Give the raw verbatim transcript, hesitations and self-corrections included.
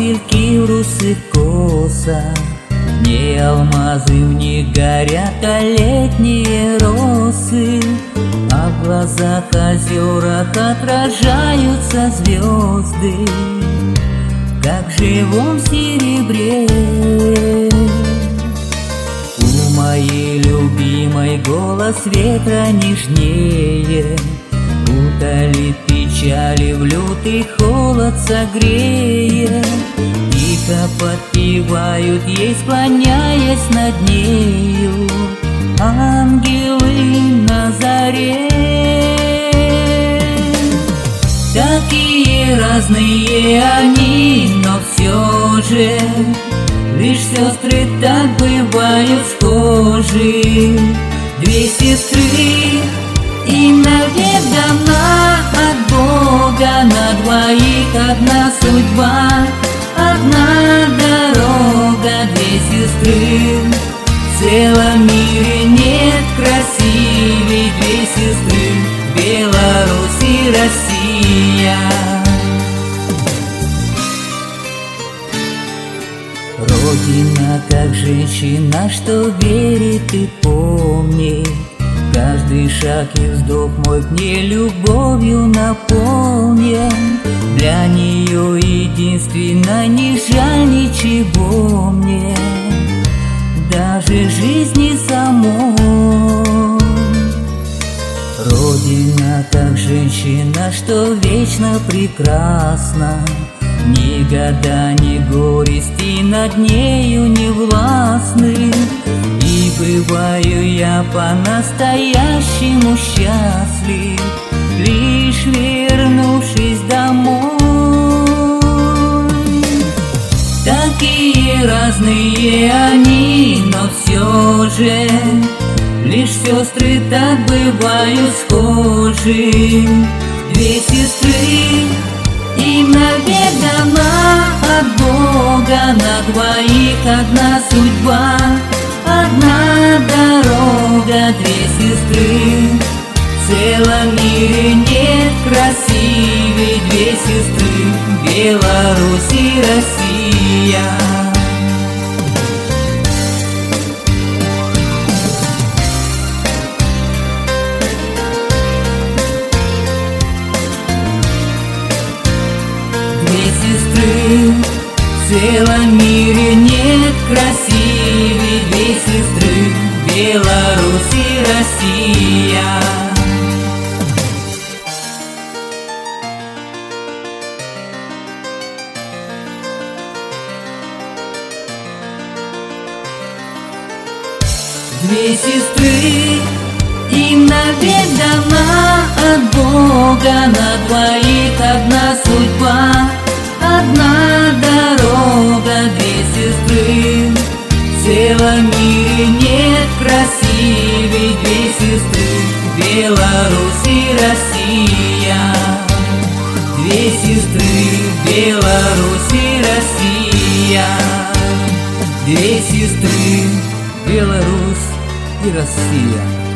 васильки в русых косах, не алмазы в них горят, а летние росы, а в глазах озерах отражаются звезды, как в живом серебре. У моей любимой голос ветра нежнее, утолит печали, в лютый холод согреет. Тихо подпевают ей, склоняясь над нею, ангелы на заре. Такие разные они, но все же лишь сестры так бывают схожи. Две сестры, им навек дана от Бога, на двоих одна судьба, одна дорога. Две сестры, в целом мире нет красивей. Две сестры, Беларусь и Россия. Родина, как женщина, что верит и помнит. Каждый шаг и вздох мой к ней любовью наполнен. Для нее единственно не жаль ничего мне, даже жизни самой. Родина, как женщина, что вечно прекрасна. Ни года, ни горести над нею не властны. И бываю я по-настоящему счастлив, лишь вернувшись домой. Такие разные они, но все же лишь сестры так бывают схожи. Две сестры, им навек дана от Бога, на двоих одна судьба, одна дорога. Две сестры, в целом мире нет красивей. Две сестры, Беларусь и Россия. Две сестры, в целом мире нет красивей. Две сестры, Беларусь и Россия. Две сестры, им навек дана от Бога, на двоих одна судьба, одна дорога. Две сестры, в целом мире нет красивей. Две сестры, Беларусь и Россия. Две сестры, Беларусь и Россия. Две сестры, Беларусь и Россия.